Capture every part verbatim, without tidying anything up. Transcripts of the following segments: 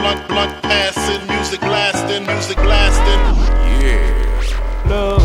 blunt, blunt passing, music blasting, music blasting. Yeah. No.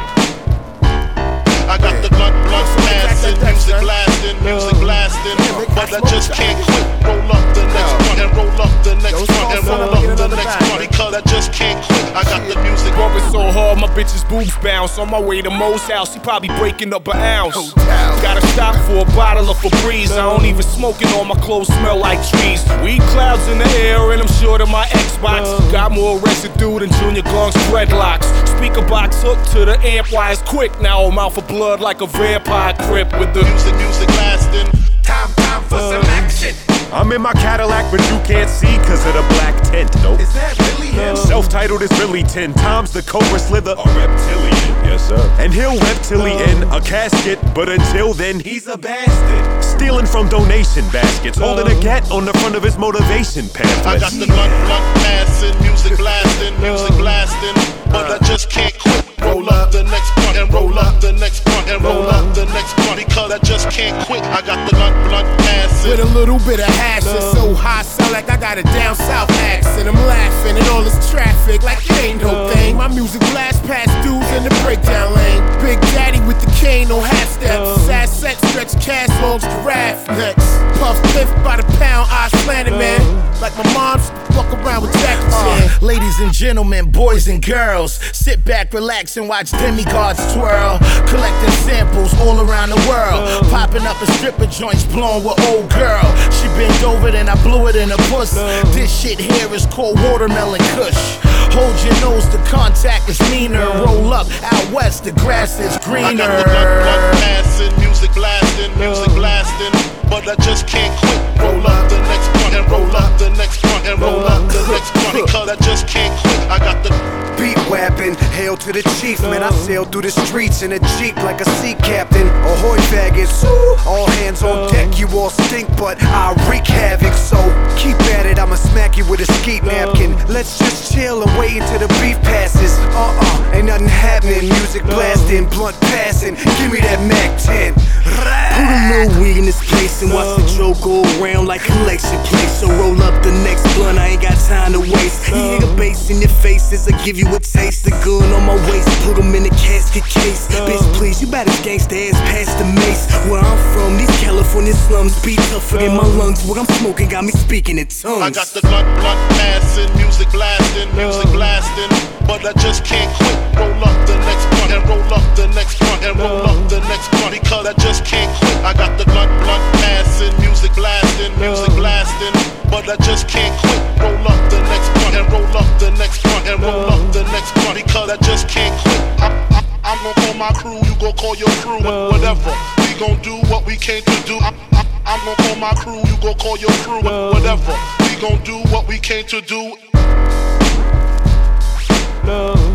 I got the blunt, blunt passing, music blasting, music blasting. But I just can't quit. Roll up the next one and roll up the next one and roll up the next one because I just can't quit. I got the music. Bumping so hard, my bitch's boobs bounce. On my way to Mo's house, he probably breaking up an ounce. Gotta stop for a bottle of Febreze. I don't even smoke it, all my clothes smell like trees. Weed clouds in the air, and I'm sure that my Xbox got more residue than Junior Gong's dreadlocks. Speaker box hooked to the amp wires quick. Now I'm out for blood like a vampire crip with the music, music lasting. Time, time for some action. I'm in my Cadillac, but you can't see cause of the black tint. Nope. Is that really him? Self-titled is really ten times the Cobra Slither. a reptilian. Yes, sir. And he'll reptilian a casket, but until then, he's a bastard. Stealing from donation baskets, holding a cat on the front of his motivation pamphlet. I got the blunt, blunt passing, music blasting, music blasting. But I just can't quit. Roll up the next blunt and roll up the next blunt and roll up the next blunt because I just can't quit. I got the blunt, blunt passing. With a little bit of hash, it's so hot, sound like I got a down south accent. I'm laughing at all this traffic like it ain't no thing. My music blast past dudes in the breakdown lane. Big Daddy with the cane, no half steps. Sad sex, stretch cash, longs, giraffe necks. Puff piff by the pound, eyes slanted, man. Like my mom's fuck around with Jackie Chan. Uh, ladies and gentlemen, boys and girls, sit back, relax, and watch demigods twirl. Collecting samples all around the world. Popping up in stripper joints, blowing with old girl. She bent over, then I blew it in her puss. This shit here is called watermelon kush. Hold your nose, the contact is meaner. Roll up, out west, the grass is greener. I got the blunt, blunt passing, music blasting, music blasting. But I just can't quit. Roll up the next blunt and roll up the next blunt and roll up the next blunt because I just can't quit. I got the beat weapon, hail to the chief. Man, I sail through the streets in a Jeep like a sea captain. Ahoy faggots, all hands on deck. You all stink, but I wreak havoc. So keep at it, I'ma smack you with a skeet napkin. Let's just chill and wait until the beef passes. Uh-uh, ain't nothing happening. Music blasting, blunt passing. Give me that Mac ten. Put a little weed in this place and watch the Joe go around like collection plates. So roll up the next blunt, I ain't got time to waste. You hear the bass in your face as I give you a taste. The gun on my waist, put them in a casket case. Bitch, please, you better gangsta ass past the mace. Where I'm from, these California slums be tougher than my lungs. What I'm smoking got me speaking in tongues. I got the blunt, blunt passing, music blasting, music blasting. But I just can't quit. Roll up the next blunt and roll up the next blunt and roll up the next blunt because I just can't quit. I got the blunt, blunt passing, music blasting, music blasting. But I just can't quit. Roll up the next blunt and roll up the next blunt and roll up the next blunt because I just can't quit. I, I, I'm gonna call my crew, you gon' call your crew, whatever. We gon' do what we came to do. I, I, I'm gonna call my crew, you gon' call your crew, whatever. We gon' do what we came to do. No.